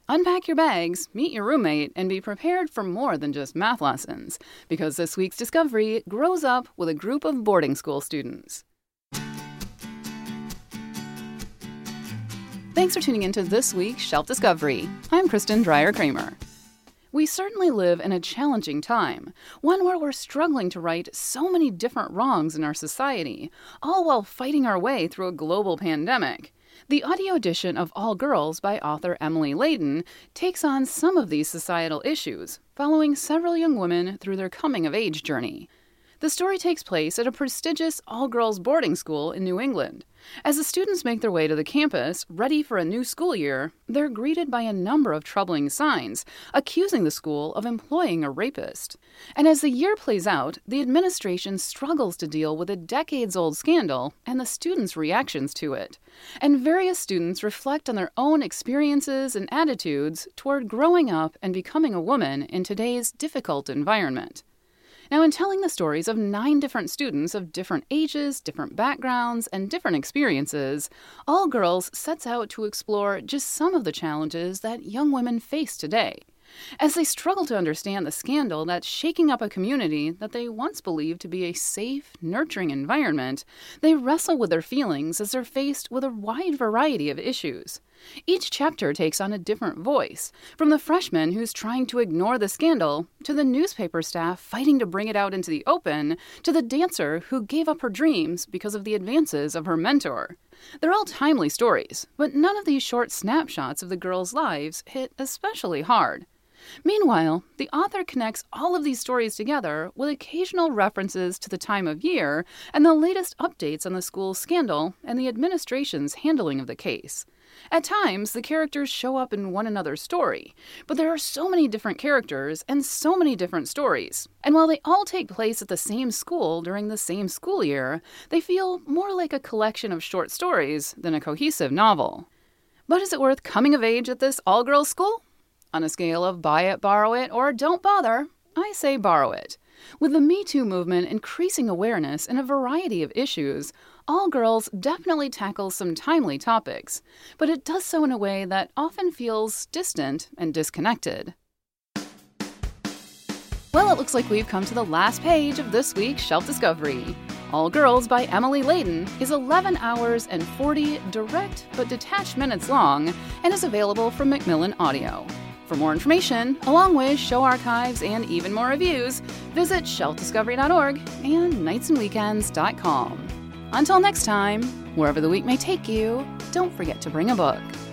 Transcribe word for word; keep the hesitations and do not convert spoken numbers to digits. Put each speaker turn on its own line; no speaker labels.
Unpack your bags, meet your roommate, and be prepared for more than just math lessons, because this week's discovery grows up with a group of boarding school students. Thanks for tuning into this week's Shelf Discovery. I'm Kristen Dreyer-Kramer. We certainly live in a challenging time, one where we're struggling to right so many different wrongs in our society, all while fighting our way through a global pandemic. The audio edition of All Girls by author Emily Layden takes on some of these societal issues, following several young women through their coming-of-age journey. The story takes place at a prestigious all-girls boarding school in New England. As the students make their way to the campus, ready for a new school year, they're greeted by a number of troubling signs, accusing the school of employing a rapist. And as the year plays out, the administration struggles to deal with a decades-old scandal and the students' reactions to it. And various students reflect on their own experiences and attitudes toward growing up and becoming a woman in today's difficult environment. Now, in telling the stories of nine different students of different ages, different backgrounds, and different experiences, All Girls sets out to explore just some of the challenges that young women face today, as they struggle to understand the scandal that's shaking up a community that they once believed to be a safe, nurturing environment. They wrestle with their feelings as they're faced with a wide variety of issues. Each chapter takes on a different voice, from the freshman who's trying to ignore the scandal, to the newspaper staff fighting to bring it out into the open, to the dancer who gave up her dreams because of the advances of her mentor. They're all timely stories, but none of these short snapshots of the girls' lives hit especially hard. Meanwhile, the author connects all of these stories together with occasional references to the time of year and the latest updates on the school's scandal and the administration's handling of the case. At times, the characters show up in one another's story, but there are so many different characters and so many different stories. And while they all take place at the same school during the same school year, they feel more like a collection of short stories than a cohesive novel. But is it worth coming of age at this all-girls school? On a scale of buy it, borrow it, or don't bother, I say borrow it. With the Me Too movement increasing awareness in a variety of issues, All Girls definitely tackles some timely topics, but it does so in a way that often feels distant and disconnected. Well, it looks like we've come to the last page of this week's Shelf Discovery. All Girls by Emily Layden is eleven hours and forty direct but detached minutes long and is available from Macmillan Audio. For more information, along with show archives and even more reviews, visit shelf discovery dot org and nights and weekends dot com. Until next time, wherever the week may take you, don't forget to bring a book.